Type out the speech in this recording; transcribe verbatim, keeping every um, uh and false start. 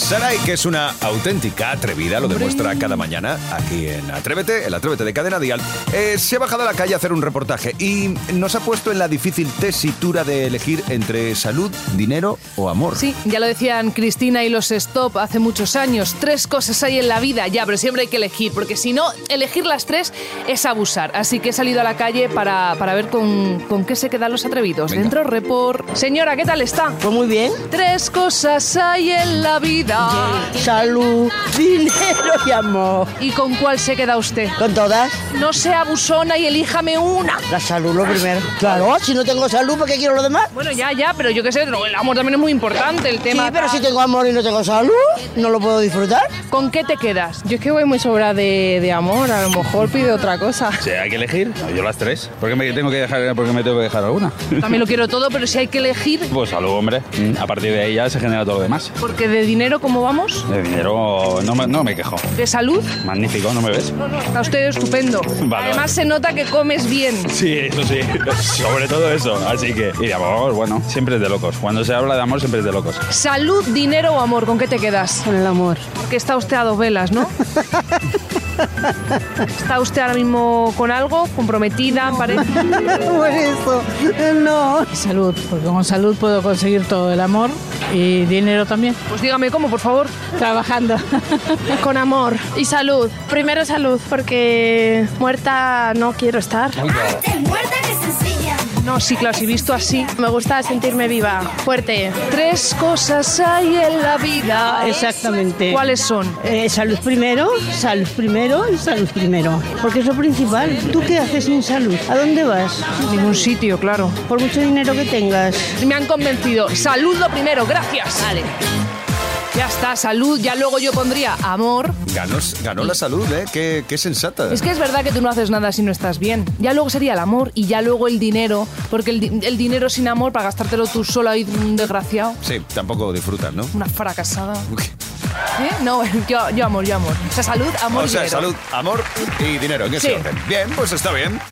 Sarai, que es una auténtica atrevida, lo demuestra cada mañana aquí en Atrévete, el Atrévete de Cadena Dial. Eh, se ha bajado a la calle a hacer un reportaje y nos ha puesto en la difícil tesitura de elegir entre salud, dinero o amor. Sí, ya lo decían Cristina y los Stop hace muchos años. Tres cosas hay en la vida, ya, pero siempre hay que elegir, porque si no, elegir las tres es abusar. Así que he salido a la calle para, para ver con, con qué se quedan los atrevidos. Venga. Dentro, report. Señora, ¿qué tal está? Pues muy bien. Tres cosas hay en la vida. Salud, dinero y amor. ¿Y con cuál se queda usted? ¿Con todas? No sea abusona y elíjame una. La salud lo primero. Claro, si no tengo salud, ¿por qué quiero lo demás? Bueno, ya, ya, pero yo qué sé, el amor también es muy importante, el tema. Sí, pero si tengo amor y no tengo salud, ¿no lo puedo disfrutar? ¿Con qué te quedas? Yo es que voy muy sobrada de, de amor, a lo mejor pide otra cosa. Sí, hay que elegir. Yo las tres. ¿Por qué me tengo que dejar, por qué me tengo que dejar alguna? También lo quiero todo, pero si hay que elegir, Pues salud, hombre. A partir de ahí ya se genera todo lo demás. porque de dinero, ¿cómo vamos? De dinero no me, no me quejo. ¿De salud? Magnífico, ¿no me ves? Está usted estupendo. Vale, Además vale. se nota que comes bien. Sí, eso sí. Sobre todo eso. Así que... Y de amor, bueno, siempre es de locos. Cuando se habla de amor siempre es de locos. Salud, dinero o amor, ¿con qué te quedas? Con el amor. Porque está usted a dos velas, ¿no? ¿Está usted ahora mismo con algo? ¿Comprometida, en pareja? Por eso, no. Salud, porque con salud puedo conseguir todo, el amor y dinero también. Pues dígame cómo, por favor. Trabajando. Con amor y salud. Primero salud, porque muerta no quiero estar. muerta que sencilla. No, sí, claro, si visto así. Me gusta sentirme viva, fuerte. Tres cosas hay en la vida. Exactamente. ¿Cuáles son? Eh, salud primero, salud primero y salud primero. Porque es lo principal. ¿Tú qué haces sin salud? ¿A dónde vas? Ningún sitio, claro. Por mucho dinero que tengas. Me han convencido. Salud lo primero, gracias. Vale. Ya está, salud. Ya luego yo pondría amor. Ganó, ganó la salud, ¿eh? Qué, qué sensata. Es que es verdad que tú no haces nada si no estás bien. Ya luego sería el amor y ya luego el dinero. Porque el, di- el dinero sin amor, para gastártelo tú solo ahí, un desgraciado. Sí, tampoco disfrutan, ¿no? Una fracasada. ¿Eh? No, yo, yo amor, yo amor. O sea, salud, amor O y sea, dinero. salud, amor y dinero, en ese Sí. orden. Bien, pues está bien.